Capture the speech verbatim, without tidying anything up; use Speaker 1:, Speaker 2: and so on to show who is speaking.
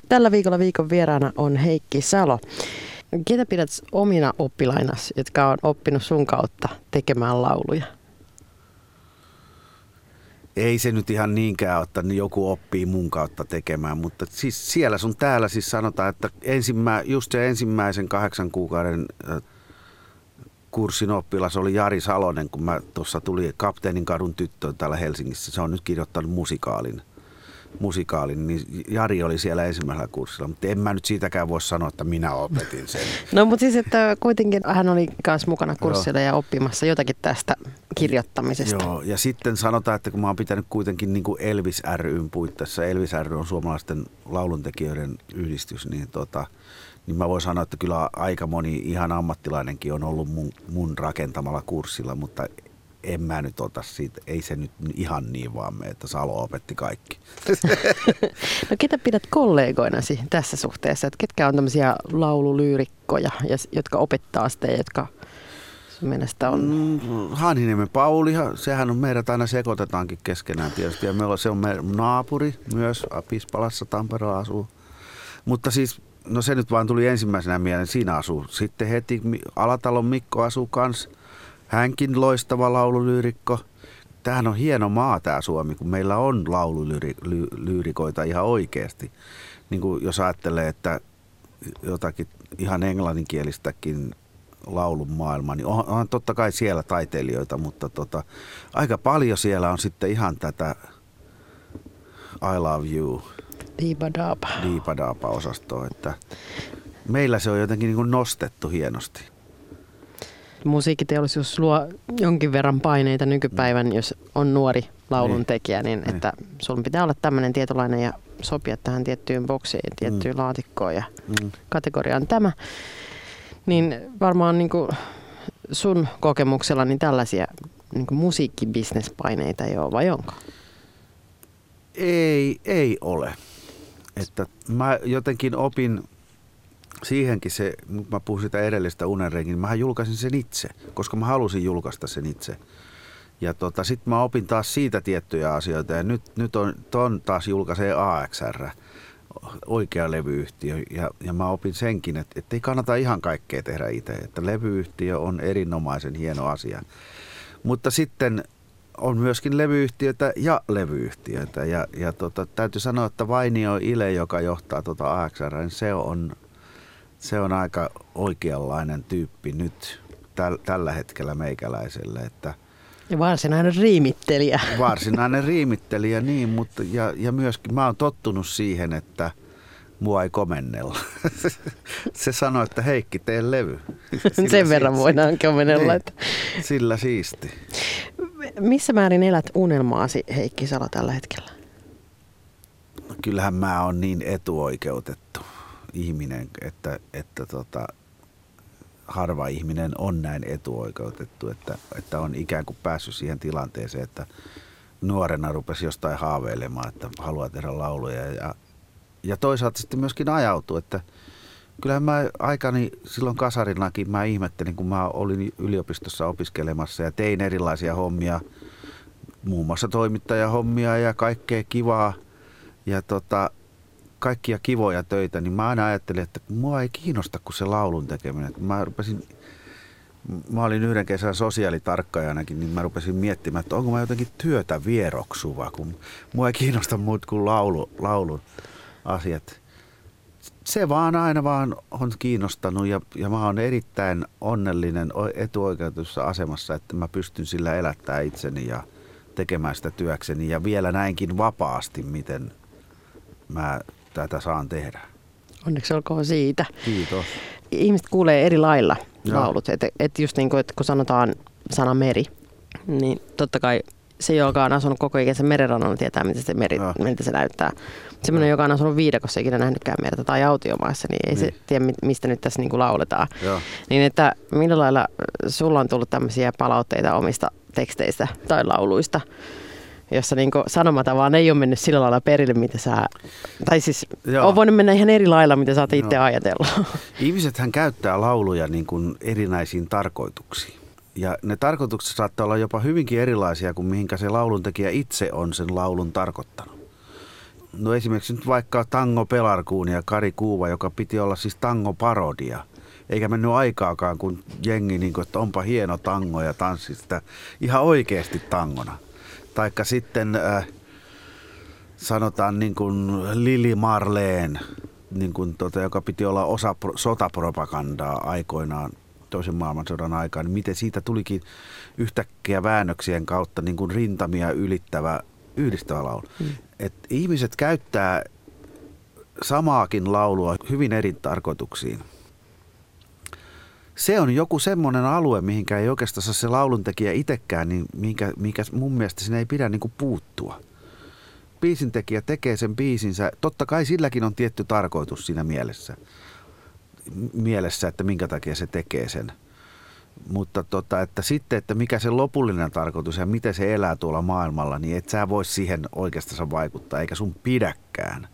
Speaker 1: Tällä viikolla viikon vieraana on Heikki Salo. Ketä pidät omina oppilainas, jotka on oppinut sun kautta tekemään lauluja?
Speaker 2: Ei se nyt ihan niinkään, että joku oppii mun kautta tekemään, mutta siis siellä sun täällä siis sanotaan, että ensimmä, just se ensimmäisen kahdeksan kuukauden kurssin oppilas oli Jari Salonen, kun mä tuossa tuli Kapteenin kadun tyttöön täällä Helsingissä. Se on nyt kirjoittanut musikaalin. musikaalin, niin Jari oli siellä ensimmäisellä kurssilla, mutta en mä nyt siitäkään voi sanoa, että minä opetin sen.
Speaker 1: No mutta siis, että kuitenkin hän oli myös mukana kurssilla ja oppimassa jotakin tästä kirjoittamisesta.
Speaker 2: Joo, ja sitten sanotaan, että kun mä oon pitänyt kuitenkin niin kuin Elvis ry:n puitteissa, Elvis ry on suomalaisten lauluntekijöiden yhdistys, niin, tota, niin mä voin sanoa, että kyllä aika moni ihan ammattilainenkin on ollut mun, mun rakentamalla kurssilla, mutta en mä nyt ota siitä, ei se nyt ihan niin vaan mene, että Salo opetti kaikki.
Speaker 1: No ketä pidät kollegoinasi tässä suhteessa? Että ketkä on tämmöisiä laululyyrikkoja, jotka opettaa sitä ja jotka sun mielestä on?
Speaker 2: Mm, Hanhiniemen Pauli, sehän on meidät aina sekoitetaankin keskenään tietysti. Ja meillä, se on meidän naapuri myös, Pispalassa Tampereella asuu. Mutta siis, no se nyt vaan tuli ensimmäisenä mieleen, siinä asuu. Sitten heti Alatalon Mikko asuu kanssa. Hänkin loistava laululyyrikko. Tämähän on hieno maa tämä Suomi, kun meillä on laululyyrikoita ihan oikeasti. Niin kuin jos ajattelee, että jotakin ihan englanninkielistäkin laulun maailma, niin on, on totta kai siellä taiteilijoita, mutta tota, aika paljon siellä on sitten ihan tätä I love you,
Speaker 1: Diipadaapa.
Speaker 2: Diipadaapa-osastoa. Että meillä se on jotenkin niin kuin nostettu hienosti.
Speaker 1: Musiikkiteollisuus luo jonkin verran paineita nykypäivän, jos on nuori lauluntekijä, niin, niin että sun pitää olla tämmöinen tietynlainen ja sopia tähän tiettyyn boksiin, tiettyyn mm. laatikkoon ja mm. kategoriaan tämä. Niin varmaan niin kuin sun kokemuksella niin tällaisia niin kuin musiikkibisnespaineita ei ole, vai onko?
Speaker 2: Ei, ei ole. Että mä jotenkin opin siihenkin se, mä puhun sitä edellistä Unenrenkin, niin mähän julkaisin sen itse, koska mä halusin julkaista sen itse. Ja tota, sit mä opin taas siitä tiettyjä asioita ja nyt, nyt on, ton taas julkaisee A X R, oikea levyyhtiö. Ja, ja mä opin senkin, että, että ei kannata ihan kaikkea tehdä itse, että levyyhtiö on erinomaisen hieno asia. Mutta sitten on myöskin levyyhtiöitä ja levyyhtiöitä ja, ja tota, täytyy sanoa, että Vainio Ile, joka johtaa tota A X R, niin se on Se on aika oikeanlainen tyyppi nyt täl, tällä hetkellä meikäläiselle. Että
Speaker 1: ja varsinainen riimittelijä.
Speaker 2: Varsinainen riimittelijä, niin, mutta ja, ja myöskin mä oon tottunut siihen, että mua ei komennella. Se sanoi, että Heikki, tee levy. Sillä
Speaker 1: Sen verran siisti. Voidaan komennella. Niin,
Speaker 2: sillä siisti.
Speaker 1: Missä määrin elät unelmaasi, Heikki Salo, tällä hetkellä?
Speaker 2: No, kyllähän mä oon niin etuoikeutettu ihminen, että, että tota, harva ihminen on näin etuoikeutettu, että, että on ikään kuin päässyt siihen tilanteeseen, että nuorena rupesi jostain haaveilemaan, että haluaa tehdä lauluja ja, ja toisaalta sitten myöskin ajautuu, että kyllähän mä aikani silloin kasarinakin mä ihmettelin, kun mä olin yliopistossa opiskelemassa ja tein erilaisia hommia, muun muassa toimittajahommia ja kaikkea kivaa ja tota kaikkia kivoja töitä, niin mä aina ajattelin, että mua ei kiinnosta kuin se laulun tekeminen. Mä rupesin, mä olin yhden kesän sosiaalitarkkajanakin, niin mä rupesin miettimään, että onko mä jotenkin työtä vieroksuva, kun mua ei kiinnosta muut kuin laulu, laulun asiat. Se vaan aina vaan on kiinnostanut ja, ja mä oon erittäin onnellinen etuoikeutussa asemassa, että mä pystyn sillä elättämään itseni ja tekemään sitä työkseni ja vielä näinkin vapaasti, miten mä tätä saan tehdä.
Speaker 1: Onneksi olkoon siitä.
Speaker 2: Kiitos.
Speaker 1: Ihmiset kuulee eri lailla laulut. Että et just niin kuin, että kun sanotaan sana meri, niin totta kai se, joka on asunut koko ikänsä merenrannalla, tietää, mitä se, meri, miltä se näyttää. Sellainen, joka on asunut viidakossa ikinä nähnytkään merta tai autiomaassa, niin ei niin. se tiedä, mistä nyt tässä niin kuin lauletaan. Ja. Niin että millä lailla sulla on tullut tämmöisiä palautteita omista teksteistä tai lauluista, jossa niinku sanomata vaan ei ole mennyt sillä lailla perille, mitä sä, tai siis Joo. on voinut mennä ihan eri lailla, mitä sä oot itse ajatellut.
Speaker 2: Ihmisethän käyttää lauluja niin kuin erinäisiin tarkoituksiin. Ja ne tarkoitukset saattaa olla jopa hyvinkin erilaisia kuin mihinkä se lauluntekijä itse on sen laulun tarkoittanut. No esimerkiksi nyt vaikka Tango Pelarkuuni ja Kari Kuuva, joka piti olla siis tango-parodia. Eikä mennyt aikaakaan, kun jengi, niin kuin, että onpa hieno tango ja tanssi sitä ihan oikeasti tangona. Taikka sitten äh, sanotaan niin kuin Lili Marleen, niin kuin, tota, joka piti olla osa sotapropagandaa aikoinaan toisen maailmansodan aikaan. Niin miten siitä tulikin yhtäkkiä väännöksien kautta niin kuin rintamia ylittävä yhdistävä laulu. Hmm. Et ihmiset käyttää samaakin laulua hyvin eri tarkoituksiin. Se on joku semmoinen alue, mihinkä ei oikeastaan se lauluntekijä itsekään, niin mihinkä, mihinkä mun mielestä sinne ei pidä niin kuin puuttua. Biisintekijä tekee sen biisinsä. Totta kai silläkin on tietty tarkoitus siinä mielessä, mielessä että minkä takia se tekee sen. Mutta tota, että sitten, että mikä se lopullinen tarkoitus ja miten se elää tuolla maailmalla, niin et sä voi siihen oikeastaan vaikuttaa, eikä sun pidäkään.